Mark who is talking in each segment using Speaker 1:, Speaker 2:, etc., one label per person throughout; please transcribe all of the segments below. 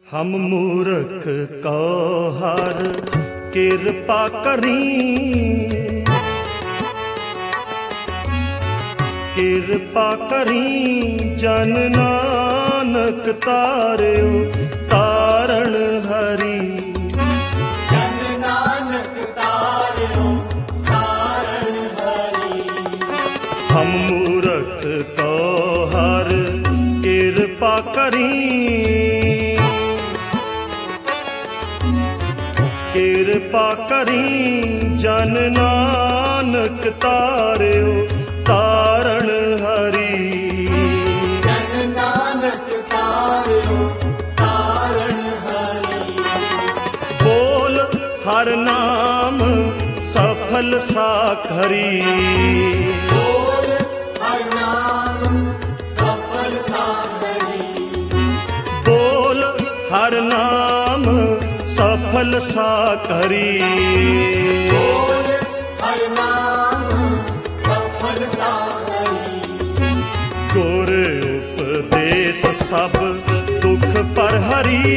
Speaker 1: हम मूर्ख को हर कृपा करी, कृपा करी जन नानक तार्यो तारण हरि।
Speaker 2: जन नानक तार्यो तारण हरि।
Speaker 1: हम मूर्ख को हर कृपा करी, कृपा करी जन नानक तार्यो तारण हरि।
Speaker 2: जन नानक तार्यो तारण हरि।
Speaker 1: बोल हर नाम सफल साखरी,
Speaker 2: बोल हर नाम सफल साखरी।
Speaker 1: बोल हर नाम सफल साखरी।
Speaker 2: बोल हर नाम सफल साखरी।
Speaker 1: गुर उपदेश सब दुख पर हरी,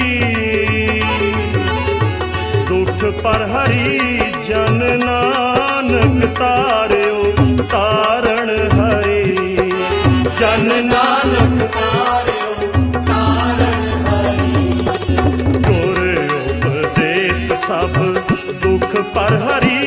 Speaker 1: दुख पर हरी जन नानक तार्यो तारण हरि। जन नानक
Speaker 2: तार्यो तारण हरि।
Speaker 1: गुर उपदेश सब दुख पर हरी,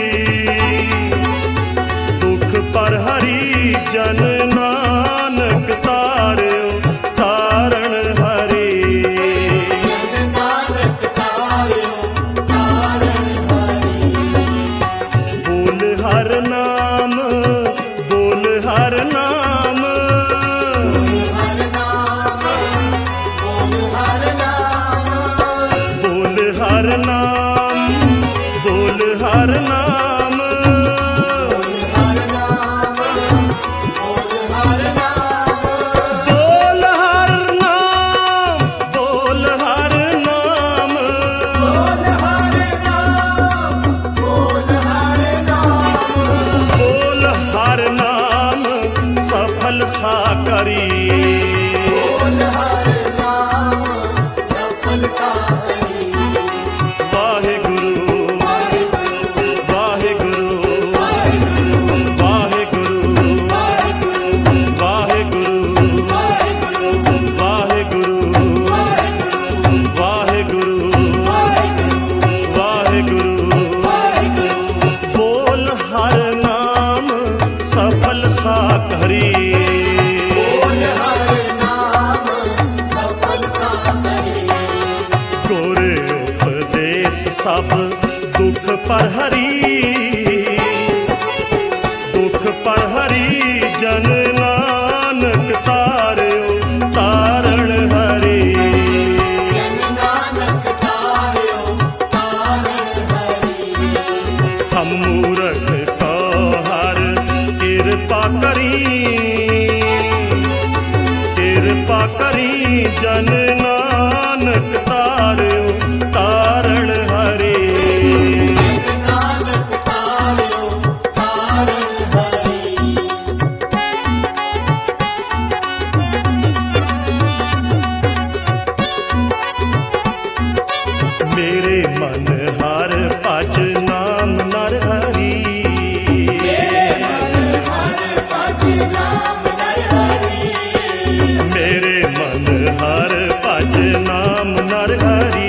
Speaker 1: दुख पर हरी जन नानक तार्यो तारण हरि।
Speaker 2: जन नानक तार्यो तारण हरि।
Speaker 1: बोल हर नाम, बोल हर नाम,
Speaker 2: हर नाम बोल हर नाम।
Speaker 1: बोल हर नाम, बोल हर नाम,
Speaker 2: हर नाम बोल हर नाम।
Speaker 1: बोल हर नाम, बोल हर नाम,
Speaker 2: बोल हर नाम बोल हर नाम।
Speaker 1: बोल हर नाम सफल साकरी।
Speaker 2: बोल हर नाम सफल साकरी।
Speaker 1: वाहेगुरु
Speaker 2: वाहेगुरु
Speaker 1: वाहेगुरु
Speaker 2: वाहेगुरु
Speaker 1: वाहेगुरु
Speaker 2: वाहेगुरु
Speaker 1: वाहेगुरु
Speaker 2: वाहेगुरु
Speaker 1: वाहेगुरु
Speaker 2: वाहेगुरु
Speaker 1: वाहेगुरु
Speaker 2: वाहेगुरु।
Speaker 1: बोल हर नाम सफल साकरी।
Speaker 2: बोल हर नाम सफल साकरी।
Speaker 1: गुर उपदेश सब दुख पर हरी, दुख पर हरी जन नानक तार्यो तारण हरि।
Speaker 2: जन नानक तार्यो तारण हरि।
Speaker 1: हम मूर्ख को हर कृपा करी, कृपा करी जन नानक तार्यो तारण हरि।
Speaker 2: जन नानक तार्यो तारण हरि।
Speaker 1: मेरे मन हर भज नाम नर हरि।
Speaker 2: मेरे मन हर भज नाम नर हरि।
Speaker 1: मेरे मन हर भज नाम नर हरि।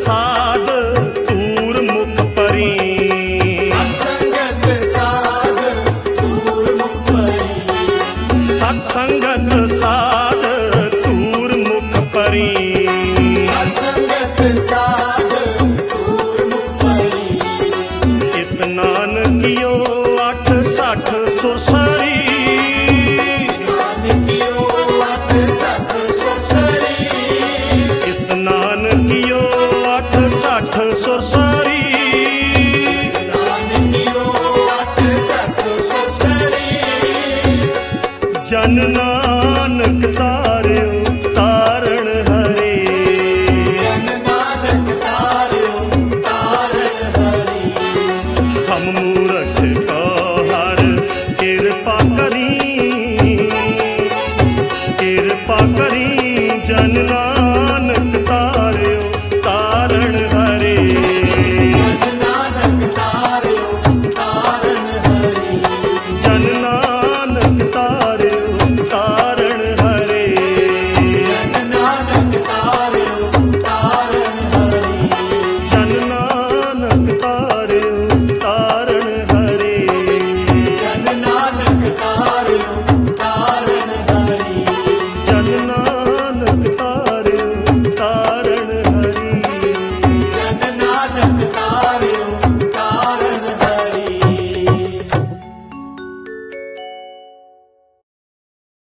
Speaker 1: साध तूर मुख परी।
Speaker 2: सत्संगत साध तूर मुख परी।
Speaker 1: सत्संगत साध तूर मुख परी।